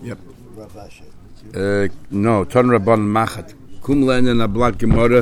Yep. No, Ton Rabban Machat. Kumlen in a block Gemara.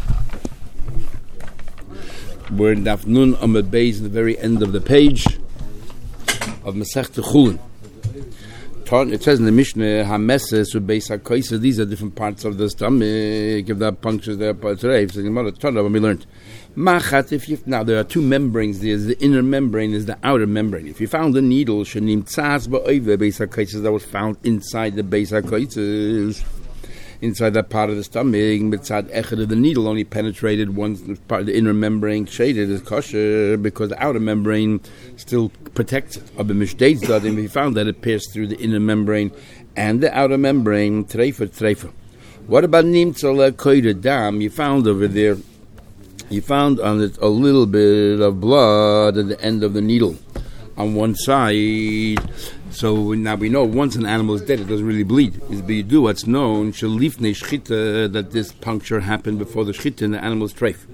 We're in Daf Nun Amud Beis, the very end of the page of Masechta Chulin. It says in the Mishnah, Hameses Beis HaKoisa. These are different parts of the stomach. If that punctures there, but today, when we learned. Machat, now there are two membranes. There's the inner membrane, there's the outer membrane. If you found a needle, Shanim Tzaz Ba'oive Beis HaKoisa, that was found inside the Beis HaKoisa, inside that part of the stomach, Mitzad Echad, the needle only penetrated one part of the inner membrane, shaded as kosher, because the outer membrane still protects it. If you found that it pierced through the inner membrane and the outer membrane, treifa. What about Nimtzal Koida Dam? You found over there, you found on it a little bit of blood at the end of the needle on one side. So now we know once an animal is dead, it doesn't really bleed. But do what's known, shalifnei shchita, that this puncture happened before the shchita in the animal's treif.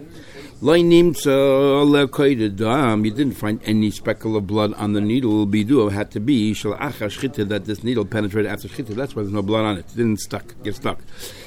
You didn't find any speckle of blood on the needle. Bidu had to be shalacha shchita, that this needle penetrated after shchita. That's why there's no blood on it. It didn't get stuck.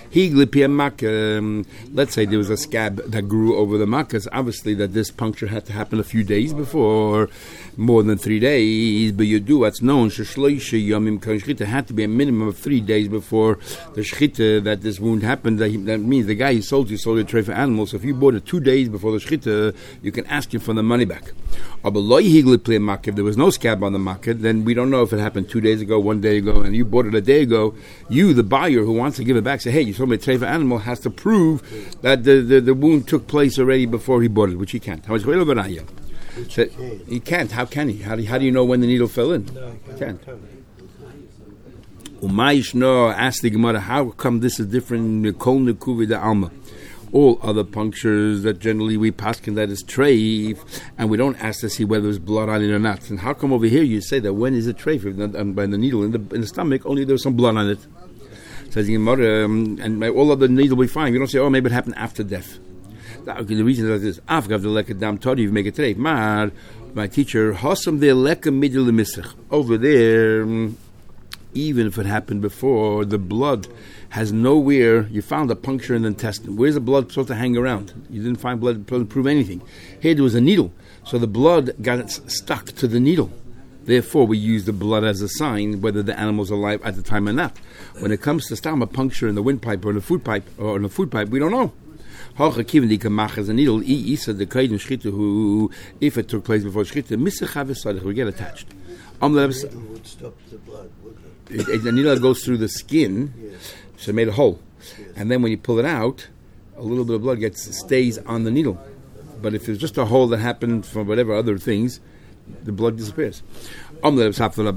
Let's say there was a scab that grew over the makas. Obviously, that this puncture had to happen a few days before, more than 3 days. But you do what's known, shechita, had to be a minimum of 3 days before the shechita that this wound happened. That means the guy who sold you a tray for animals. So if you bought it 2 days before the shechita, you can ask him for the money back. If there was no scab on the market, then we don't know if it happened 2 days ago, 1 day ago, and you bought it a day ago. You, the buyer who wants to give it back, say, hey, you sold me a treifa animal, has to prove that the wound took place already before he bought it, which he can't. How much he can't. How can he? How do you know when the needle fell in? No, he can't. Ask the Gemara, how come this is different? Kol nekuvi de alma. All other punctures that generally we paskin that is treif, and we don't ask to see whether there's blood on it or not. And how come over here you say that when is it treif? And by the needle in the stomach, only there's some blood on it. Says the Gemara, and all other needle will be fine. You don't say, oh, maybe it happened after death. Okay, the reason is this: Afgav the leka dam todi, you make it treif. My teacher, hasam the leka middle misrich. Over there, even if it happened before, the blood has nowhere. You found a puncture in the intestine. Where's the blood supposed to hang around? You didn't find blood to prove anything. Here there was a needle, so the blood got stuck to the needle. Therefore, we use the blood as a sign whether the animal's alive at the time or not. When it comes to stam, a puncture in the windpipe or in the food pipe, we don't know. If it took place before shchita, we get attached. Would stop the blood, wouldn't it? The needle goes through the skin, so it made a hole. And then when you pull it out, a little bit of blood stays on the needle. But if it's just a hole that happened from whatever other things, the blood disappears. And I once saw this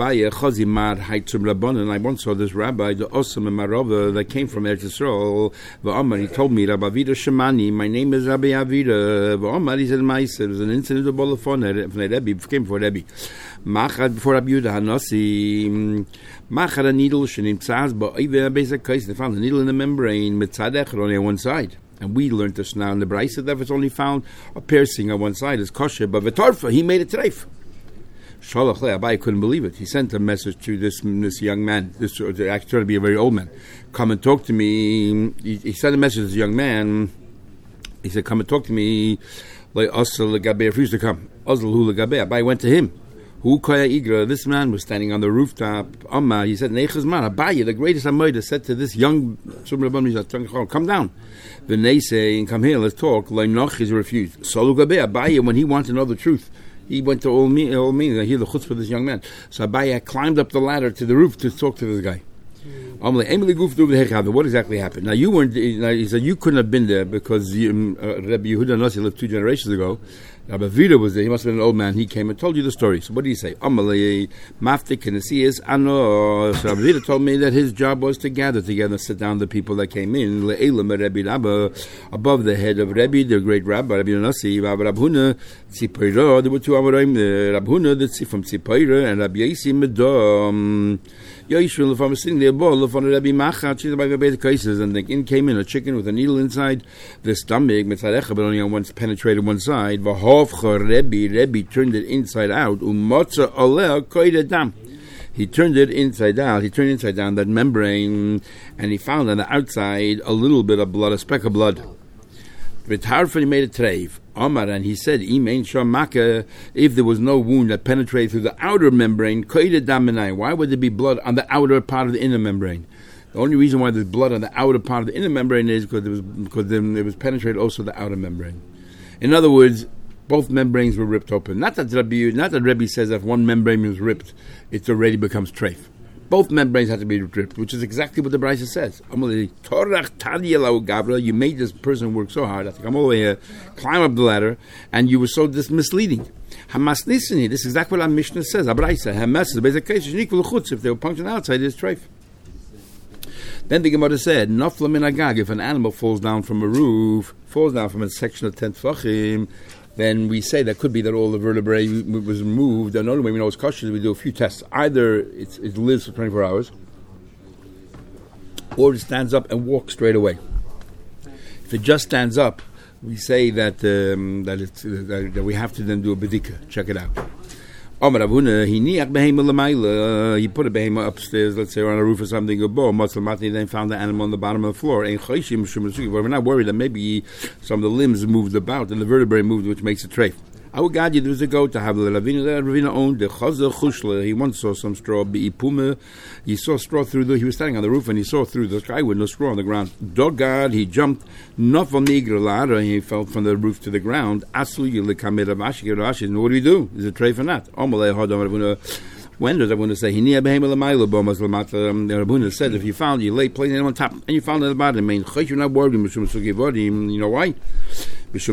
rabbi, the Osam and Marava, that came from Eretz Yisrael. He told me, Rabbi Avida Shemani, my name is Rabbi Avida. He said, there was an incident of Bolafon, came before Rebbe. Machad before Rabbi Yehuda Hanasi. Machad a needle, Shenim Tzaz, they found the needle in the membrane, Mitzad Echad, only on one side. And we learned this now in the Brisa that if it's only found a piercing on one side is kosher, but V'torfa, he made it treif. Shalach le Abai couldn't believe it. He sent a message to this young man, this actually turned to be a very old man. Come and talk to me. He sent a message to this young man. He said, come and talk to me. Like Asal Gabe refused to come. Asal Hu Gabe. Abai went to him. Hu Koya Igra. This man was standing on the rooftop. Amma, he said, Nechazman, Abai, the greatest Amoida, said to this young come down. V'nei say, and come here, let's talk. Like Noch is refused. Solu Gabe, Abai, when he wanted to know the truth, he went to all meetings. I hear the chutzpah of this young man. So Abai climbed up the ladder to the roof to talk to this guy. What exactly happened? Now you weren't. He said you couldn't have been there because Rabbi Yehuda Nasi lived 2 generations ago. Rabbi Vida was there. He must have been an old man. He came and told you the story. So what did he say? Maftik Kinesias Ano. So Rabbi Vida told me that his job was to gather together, sit down the people that came in. Above the head of Rabbi, the great Rabbi, Rabbi Nasi, Rabbi Huna, Tzipayra. There were 2 Amoraim, Rabbi Huna, that's from Tzipayra, and Rabbi Yasi Medom. Yishul, if I was sitting there, and in came in a chicken with a needle inside the stomach, but only on one penetrated one side. Rebbe turned it inside out. He turned it inside down. He turned inside down that membrane, and he found on the outside a little bit of blood, a speck of blood. V'tarfon, he made a treif. Omar, and he said, if there was no wound that penetrated through the outer membrane, why would there be blood on the outer part of the inner membrane? The only reason why there's blood on the outer part of the inner membrane is because then it was penetrated also the outer membrane. In other words, both membranes were ripped open. Not that Rebbe says that if one membrane is ripped, it already becomes treif. Both membranes had to be ripped, which is exactly what the Brisa says. You made this person work so hard, I have to come all the way here, climb up the ladder, and you were so misleading. This is exactly what our Mishnah says. If they were punctured outside, it's treif. Then the Gemara said, Nafla min agag, if an animal falls down from a roof, falls down from a section of 10 tfachim, then we say that could be that all the vertebrae was removed. And the only way we know it's kosher is we do a few tests. Either it lives for 24 hours, or it stands up and walks straight away. If it just stands up, we say that that we have to then do a bedika, check it out. He put a behema upstairs, let's say, or on a roof or something, then found the animal on the bottom of the floor. We're not worried that maybe some of the limbs moved about and the vertebrae moved, which makes it treif. I would guide you, there was a goat to have the Ravina owned the Chazer Chushla. He once saw some straw, Be'ipume. He saw straw he was standing on the roof and he saw through the sky with no straw on the ground. Dogad, he jumped, not from the Igralada, he fell from the roof to the ground. Asu Yilikamid Avashik Rashi. What do we do? Is it treif or not? When does everyone say Rabuna said if you found you lay placing it on top and you found it at the bottom, you're not worried. You know why? Because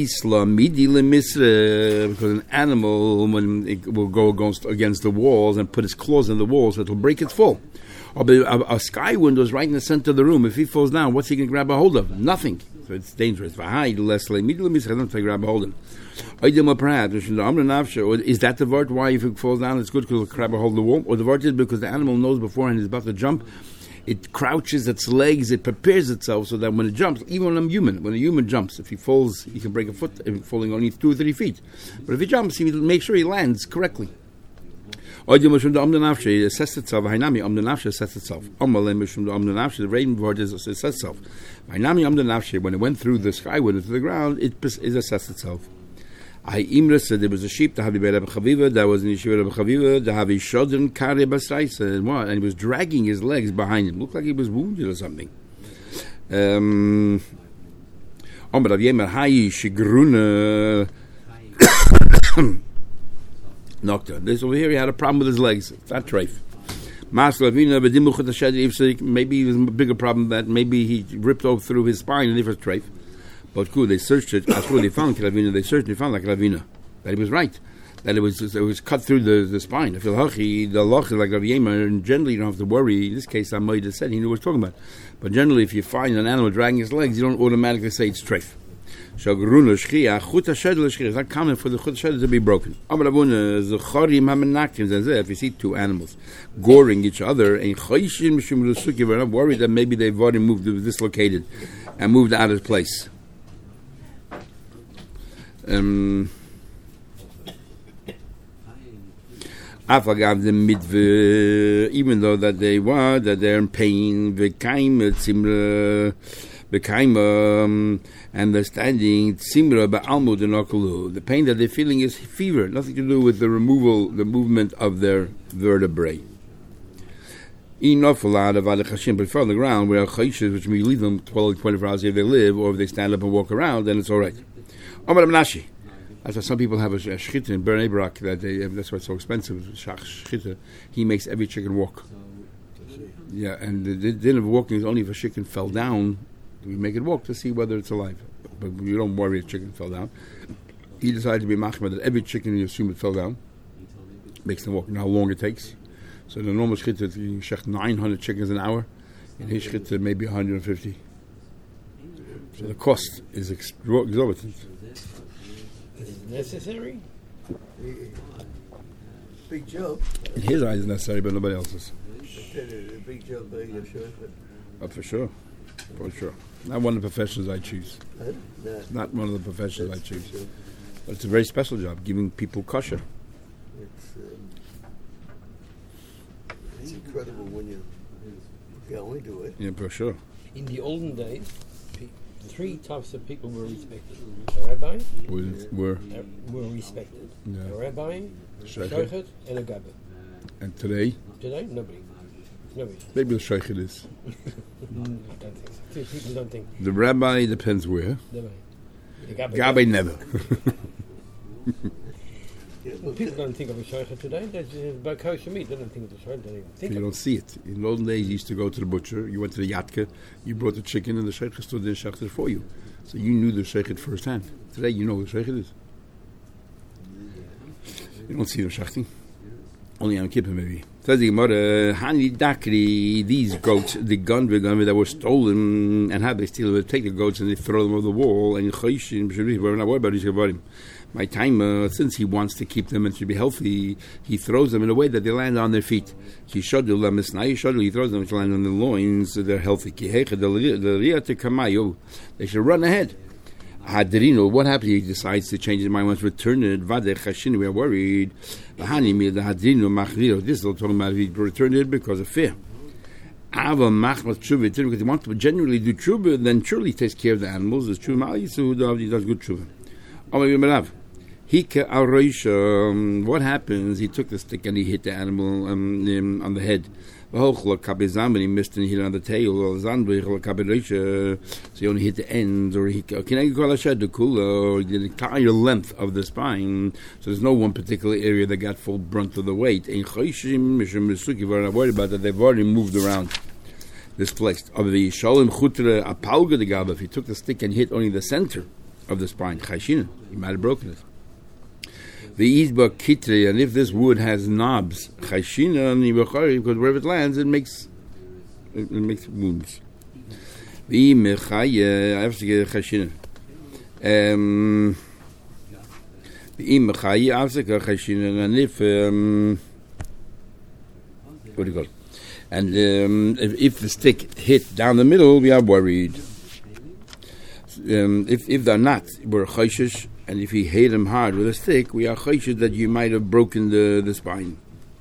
an animal, when it will go against the walls and put its claws in the walls, it will break its fall. A sky window is right in the center of the room. If he falls down, what's he going to grab a hold of? Nothing. So it's dangerous. Grab a hold of. Is that the word why if it falls down it's good because it'll grab a hold of the wall? Or the word is because the animal knows beforehand he's about to jump, it crouches its legs, it prepares itself so that when it jumps, even when a human jumps, if he falls, he can break a foot, falling only 2 or 3 feet. But if he jumps, he will make sure he lands correctly. It assesses itself. The rain word assesses itself. When it went through the sky window to the ground, it assessed itself. Imre said there was a sheep that was in Yeshiva Rebbe Chaviva, and he was dragging his legs behind him. Looked like he was wounded or something. Nocta. This over here, he had a problem with his legs. It's not treif. Maybe it was a bigger problem that maybe he ripped off through his spine and it was treif. But cool, they searched it. That's what they found. They searched and they found like Ravina. That he was right. That it was cut through the spine. If the loch is like Rav Yemer, and generally you don't have to worry. In this case, I might have said he knew what he was talking about. But generally, if you find an animal dragging his legs, you don't automatically say it's treif. It's not common for the chut shedel to be broken. If you see 2 animals goring each other, we're not worried that maybe they've already moved, dislocated, and moved out of place. Even though that they're in pain, and they're standing, the pain that they're feeling is fever, nothing to do with the movement of their vertebrae. Enough a lot of Adachashim, but on the ground, where Chayshes, which we leave them 24 hours if they live, or if they stand up and walk around, then it's all right. Omar Nashi. That's why some people have a shchita in Bernei Barak, that's why it's so expensive. Shchita. He makes every chicken walk. Yeah, and the din of walking is only if a chicken fell down. We make it walk to see whether it's alive. But you don't worry if a chicken fell down. He decided to be machmir that every chicken you assume it fell down. Makes them walk. And how long it takes. So the normal shchita, you shecht 900 chickens an hour. In his shchita, maybe 150. So the cost is exorbitant. Is it necessary? Big job. In his eyes, it's necessary, but nobody else's. A big job being a chauffeur. For sure. For sure. Not one of the professions I choose. No. Not one of the professions I choose. Sure. But it's a very special job, giving people kosher. It's It's incredible when you can only do it. Yeah, for sure. In the olden days, three types of people were respected. A rabbi Were were respected. Yeah. A rabbi, a Sheikh. shochet, and a gabbai. and today Today, nobody. Nobody. maybe the sheikh it is. I don't think so. People don't think. The rabbi depends where. Nobody. The gabbai. Gabbai never. Yeah, Well, people don't think of a shochet today. That's by kosher meat. They don't think of the shochet. They don't even think You of don't see it. In the olden days, you used to go to the butcher. You went to the yatka. You brought the chicken, and the sheikh stood there and shechted it for you. So you knew the sheikh firsthand. Today, you know who the sheikh is. You don't see them shechting. Only on Kippur, maybe. Says the Gemara, Hani Dakri, these goats, the gunvi that were stolen, and how they steal it, take the goats and they throw them over the wall, and we're not worried about these. My time, since he wants to keep them and should be healthy, he throws them in a way that they land on their feet. He throws them to land on their loins, so they're healthy. They should run ahead. Hadrino, what happens? He decides to change his mind, wants to return it. We are worried. This is all talking about he returned it because of fear. Because he wants to genuinely do tshuva, then surely takes care of the animals. There's tshuva, he does good tshuva. What happens? He took the stick and he hit the animal on the head. He missed and he hit on the tail. So he only hit the ends, or he did the entire length of the spine. So there's no one particular area that got full brunt of the weight. We're not worried about that. They've already moved around, displaced. If he took the stick and hit only the center of the spine, he might have broken it. The Izba Kitre, and if this wood has knobs, because wherever it lands, it makes wounds. The Mechaya, I have to get Chashina. The Mechaya, I have to get Chashina, and if what do you call it? And if the stick hit down the middle, we are worried. If they're not, we're chayshish. And if he hit him hard with a stick, we are chayshish that you might have broken the spine.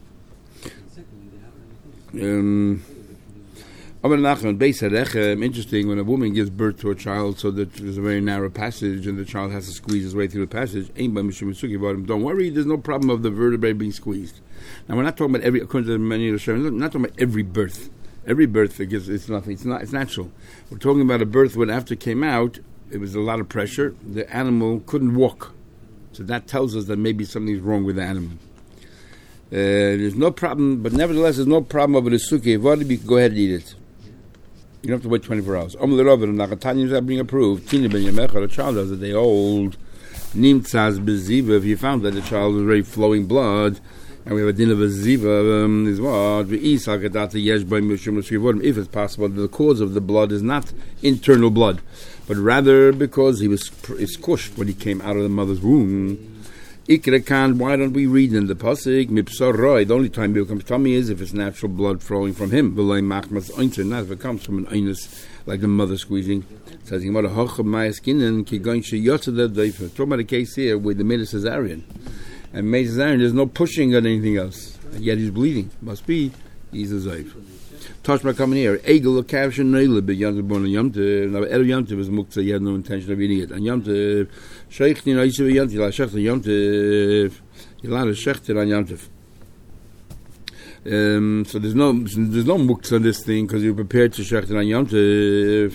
Interesting, when a woman gives birth to a child, so that there's a very narrow passage and the child has to squeeze his way through the passage, don't worry, there's no problem of the vertebrae being squeezed. Now, we're not talking about according to many of the we're not talking about every birth. Every birth, it's nothing. It's natural. We're talking about a birth when after it came out, it was a lot of pressure. The animal couldn't walk. So that tells us that maybe something's wrong with the animal. There's no problem, but nevertheless, there's no problem over the sukkah. You can go ahead and eat it. You don't have to wait 24 hours. Being approved. A child has a day old. If you found that the child was already flowing blood, and we have a din of a ziva, is what? If it's possible, the cause of the blood is not internal blood, but rather because he was squished when he came out of the mother's womb. Why don't we read in the pasuk? The only time it becomes tummy is if it's natural blood flowing from him. Not if it comes from an einus, like the mother squeezing. It says, talking about a case here where they made a cesarean. And made cesarean, there's no pushing on anything else. And yet he's bleeding. Must be, he's a zayf. Toshma coming here. Egel, a caption, Neile, but Yom born on Yom Tov. Now, El Yom Tov was muktzah, he had no intention of eating it. And Yom Tov, Sheikh, you know, you see Yom Tov, you Sheikh, Yom Tov, you lot of Sheikh on Yom Tov. So there's no muktzah on this thing, because you're prepared to Sheikh on Yom Tov.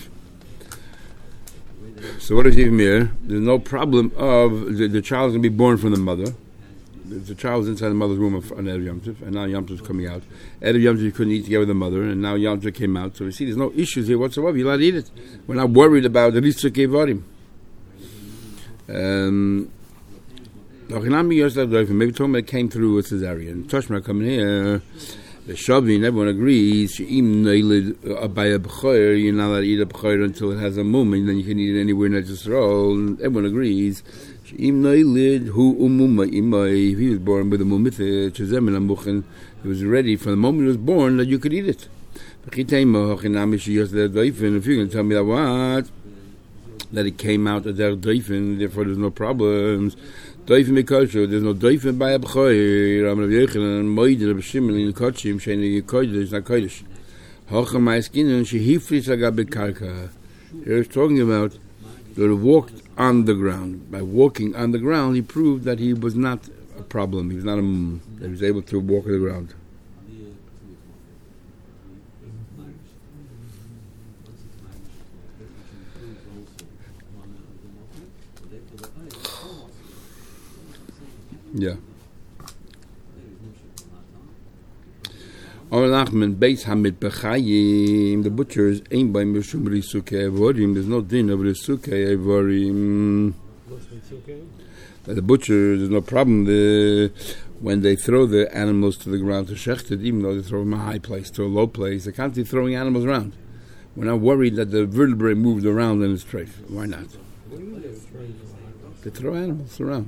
So what is even here? There's no problem of the child's going to be born from the mother. The child was inside the mother's womb on Erev Yom Tov, and now Yom Tov is coming out. Erev Yom Tov you couldn't eat together with the mother, and now Yom Tov came out. So we see there's no issues here whatsoever. You're allowed to eat it. We're not worried about the Ritzuk Evarim. Maybe talking about it came through with cesarean. Toshma coming here. The Shavin, everyone agrees. You're not allowed to eat a b'choir until it has a mum, and then you can eat it anywhere in Eretz. Everyone agrees. If he was born with a mumith, he was ready from the moment he was born that you could eat it. If you're going to tell me that what? That it came out of their doifen, therefore there's no problems. Doifen mikosher, there's no doifen by Abchoy, Ram Rav Yochanan, and Moed Rav Shimon in Kochim, Sheni Kodesh, is not Kodesh. Hocha Maiskin, and she hifris agab karka. Here he's talking about that he walked on the ground. By walking on the ground, he proved that he was not a problem. He was not that he was able to walk on the ground. Yeah. Nachman Beis Hamid Bechayim, the butchers ain't by Mishum Risuke Evorim. There's no din of Risuke Evorim. The butcher, there's no problem when they throw the animals to the ground to shechted, even though they throw them a high place to a low place. They can't be throwing animals around. We're not worried that the vertebrae moved around in its treif. Why not? They throw animals around.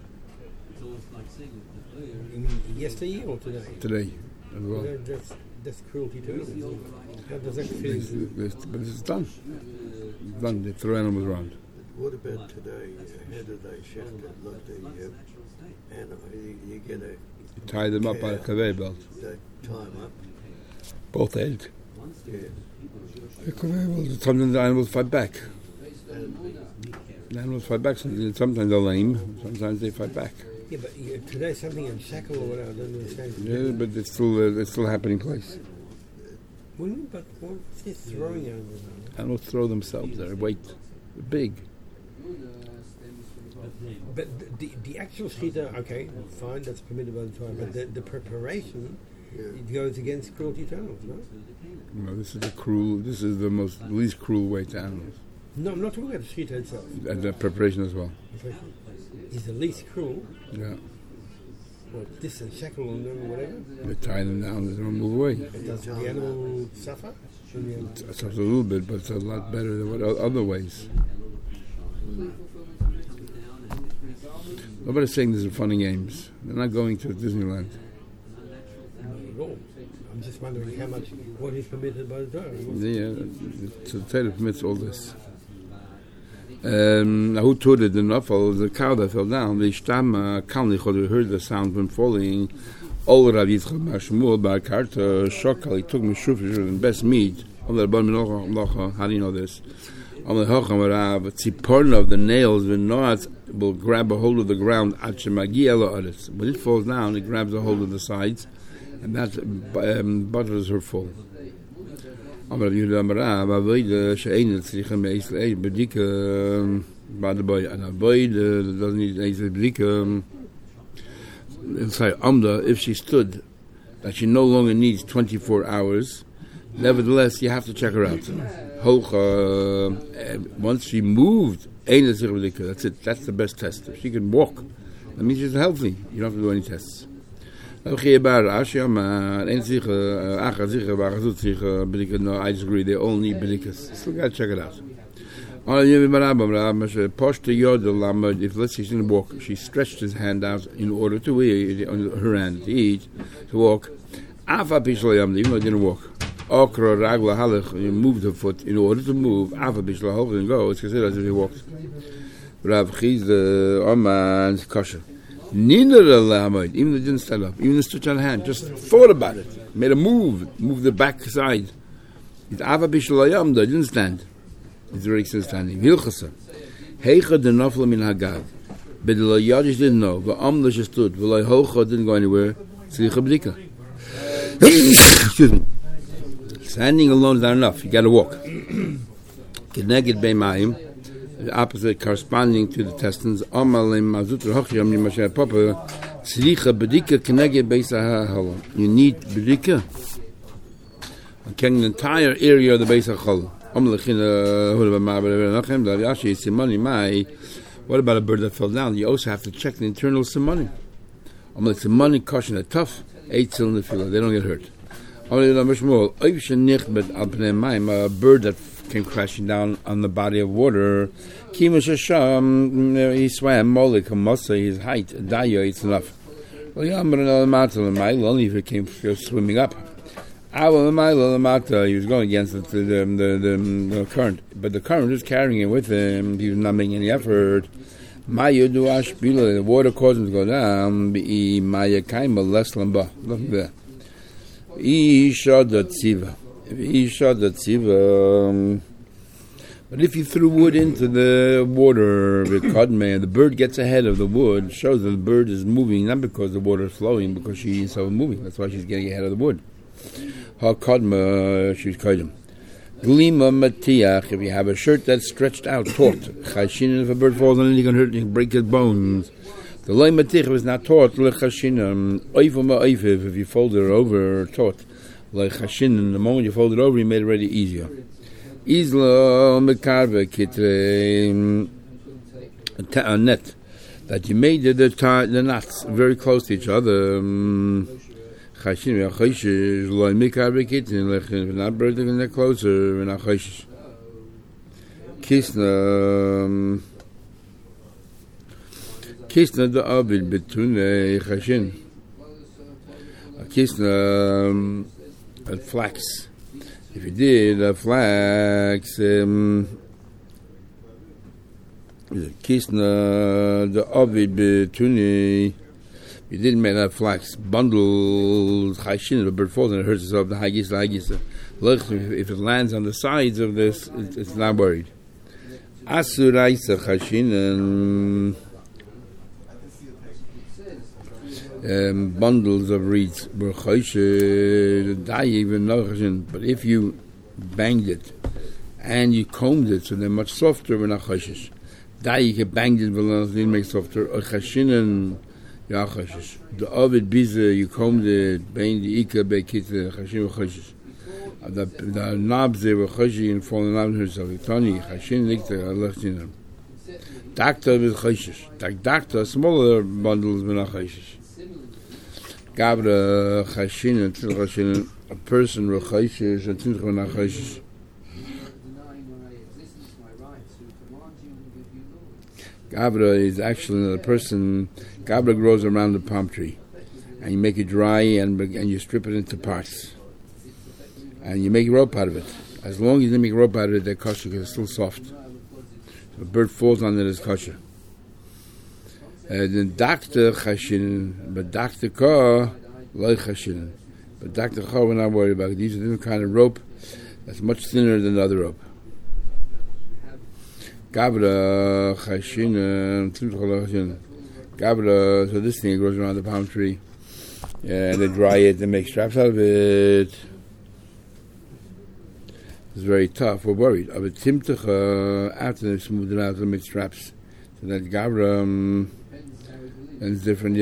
Yesterday or today? Today. As well. That's cruelty to animals. How does that fit into? But it's done. It's done. They throw animals around. What about today? How do they shecht it? Look, the animal, you get a... You tie them up by a conveyor belt. They tie them up. Both ends. Yeah. The conveyor belt. Sometimes the animals fight back. The animals fight back. Sometimes they're lame. Sometimes they fight back. Yeah, but today something in shackle or whatever, I don't understand. Yeah, but it's still a happening place. But what's this throwing animals? Animals throw themselves. They're big. But the actual shechita, okay, fine, that's permitted by the Torah. But the preparation, it goes against cruelty to animals, no? No, this is the least cruel way to animals. No, I'm not talking about the shechita itself. And the preparation as well. Is the least cruel. Yeah. Well, this and shackle on them or whatever. They tie them down, they don't move away. Does the animal suffer? It suffers a little bit, but it's a lot better than what other ways. Nobody's saying these are funny games. They're not going to Disneyland. Not at all. I'm just wondering what is permitted by the Torah. Yeah, so the Torah permits all this. Now who told it enough? The cow that fell down, the Shtam Kalnichod heard the sound when falling. All Rav Yitzchak Mashmuel Bar Karta Shokal, he took Meshufish and best meat. How do you know this? Tziporn of the nails will grab a hold of the ground. When it falls down, it grabs a hold of the sides, and that butters her full. Amar Yehuda Amarav avoid she'ein tzricha me'Yisrael bedika bad boy and avoid doesn't need bedika. Inside Amda, if she stood, that she no longer needs 24 hours. Nevertheless, you have to check her out. Once she moved, that's it. That's the best test. If she can walk, that means she's healthy. You don't have to do any tests. I disagree. They all need bedikas. Still got to check it out. If let's say she's going to walk, she stretched his hand out in order to eat, her hand to eat, to walk. Even though it didn't walk. You moved her foot in order to move. And go. It's considered as if he walked. Rav Chiz the Oman's kosher. Even though it didn't stand up, even the stretch out hand, just thought about it, made a moved the back side. It didn't stand. It's already still standing. Hilchasa. Heicha the nafla min hagad. But the Yadish didn't know. The Amla stood. The Hocha didn't go anywhere. Tzricha b'dika. Excuse me. Standing alone is not enough. You got to walk. Keneged b'mayim, the opposite corresponding to the intestines. Amalim mazutra hochiyam nimasher papa. Tzricha b'dika keneged b'isah halam. You need b'dika. Carrying the entire area of the Beis HaChol. What about a bird that fell down? You also have to check the internal simanim. Simanim caution are tough. 8 still in the field. They don't get hurt. A bird that came crashing down on the body of water. He swam. His height. It's enough. Only if it came swimming up. He was going against the current, but the current is carrying it with him. He was not making any effort. Mayu do ashpila, the water causes to go down. Be Maya kaima less lamba. Look there. Isha the tziva. Isha the tziva. But if you threw wood into the water, the bird gets ahead of the wood, shows that the bird is moving, not because the water is flowing, because she is so moving. That's why she's getting ahead of the wood. Ha-kadma, she's kaidem. Glima matiach, if you have a shirt that's stretched out, taut. Chashin, if a bird falls on it, you can hurt, you can break his bones. The loy matich is not taut, lechashin, oiva ma'oiviv, if you fold it over, taut. Like chashin, the moment you fold it over, you made it already easier. Isla mekarve kitre a net that you made the knots very close to each other. Chashin v'achoshish loy mekarve kitre lechin not breaking them closer v'achoshish. Kisna the abil betune chashin. Kisna flax. If you did a flax, kisna the ovid betuni, you didn't make that flax bundle. Chashin, the bird falls and it hurts itself. The hagis. If it lands on the sides of this, it's not worried. Asuraisa chashin bundles of reeds were but if you banged it and you combed it so they're much softer when chashish you banged it but it makes softer the ovid biza you combed it bang the ika bekit chashin the knobs they were chashish and falling out herself tani chashin nikta alachin doctor with chashish doctor smaller bundles when chashish Gabra chashin chashin a person rechashish and tinchon chashish. Gabra is actually a person. Gabra grows around the palm tree, and you make it dry and you strip it into parts, and you make rope out of it. As long as you make rope out of it, they're kosher because it's still soft. So a bird falls on it as kosher. The doctor chashin, but doctor ka loy chashin. But doctor ka we're not worried about it. These are different kind of rope that's much thinner than the other rope. Gabra chashin, Gabra. So this thing grows around the palm tree, and they dry it. They make straps out of it. It's very tough. We're worried. But timtach after they smooth it out, they make straps. So that Gabra. And it's different,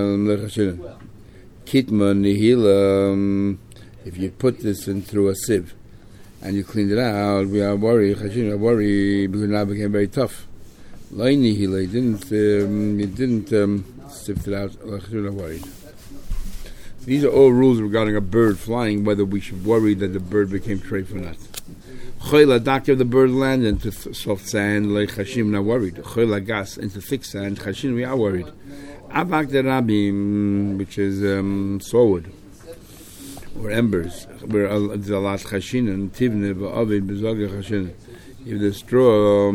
Kitma nihila. If you put this in through a sieve and you cleaned it out, we are worried. Chashin are worried because now it became very tough. Lai nihila, it didn't sift it out. Chashin are worried. These are all rules regarding a bird flying, whether we should worry that the bird became treif or not. Choyla doctor of the bird landed into soft sand, like chashim not worried. Choyla gas into thick sand, chashin we are worried. Avak the rabim, which is sawwood or embers, where there's a lot chashin and tivne v'avid b'zogah chashin. If the straw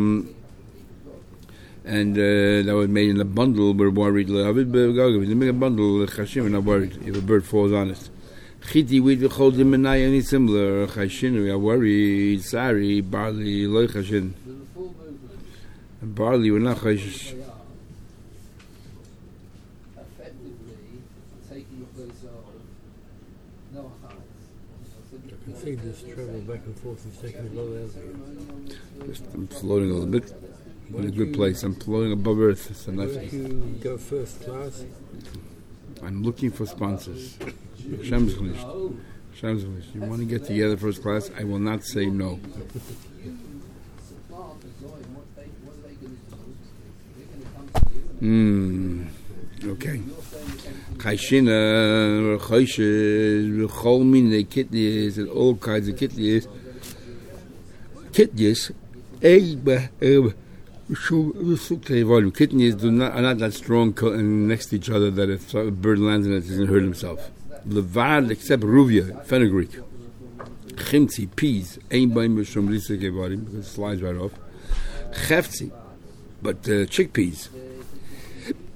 and that was made in a bundle, we're worried. Avid b'zogah. If you make a bundle, chashin we're not worried. If a bird falls on it. Chiti wheat v'chol dimenai any similar chashin we are worried. Sari barley loy chashin. And barley we're not chashish. I see this travel back and forth is taking a lot out of you. I'm floating a little bit. In a good place. I'm floating above Earth. So Why don't you go first class? I'm looking for sponsors. Shem's Glisht. You want to get together first class? I will not say no. Okay. Chayshina, Chayshes, Cholmine, kidneys, and all kinds of kidneys. Kidneys, kidneys are not that strong next to each other that if a bird lands in it, he doesn't hurt himself. Levad, except Ruvia, fenugreek. Chimtzi, peas, ain't by Mishum Lisa because it slides right off. Cheftzi, but chickpeas.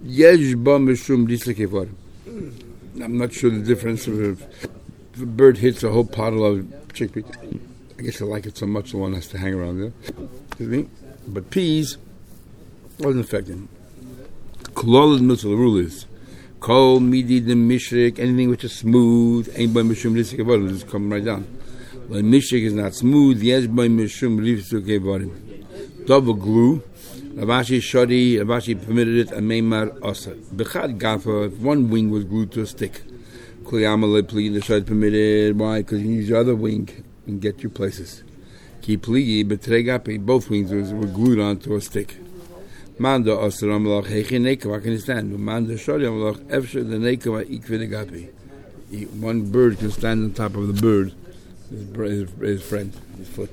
Yesh ba mishum b'lisek evarim. I'm not sure the difference if a bird hits a whole pottle of chickpeas. I guess I like it so much the one has to hang around there. Excuse me. But peas wasn't affecting. Kolol mitzvah, the rule is kol midi the mishrik, anything which is smooth, ain't by mishum b'lisek evarim, just come right down. When mishrik is not smooth, yesh by mishum b'lisek evarim. Double glue. Ravashi Shadi, Ravashi permitted it, and Meimar Asa. Bechad Gafa, if one wing was glued to a stick. Kuliyamale Pligi, the Shadi permitted. Why? Because you use your other wing and get you places. Ki Pligi, Betregapi, both wings were glued onto a stick. Manda Asa Ramalach, Hechi Nekava, I can understand. Manda Shadi Ramalach, Efsha, the Nekava, Ikvidegapi. One bird can stand on top of the bird, his friend, his foot.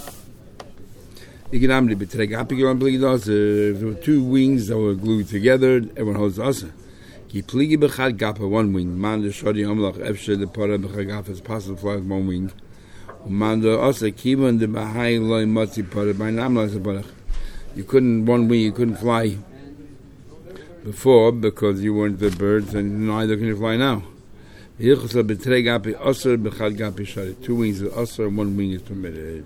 If there were two wings that were glued together, everyone holds the asa. One wing. Man the shadi amlach efshe the para b'chad gapa is possible to fly with one wing. Man the asa kivan the bahai loy matzi para by namla zabarach. You couldn't one wing. You couldn't fly before because you weren't the birds, and neither can you fly now. Two wings is asa, one wing is permitted.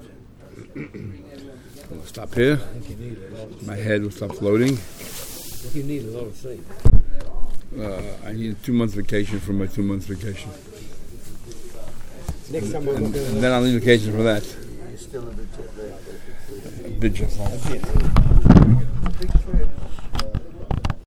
We'll stop here. My head will stop floating. You need a lot of sleep. I need a 2 months vacation for my 2 months vacation. Next time we'll And then I'll need vacation for that. You're still a bit jet lagged. A bit jet lagged. That's it.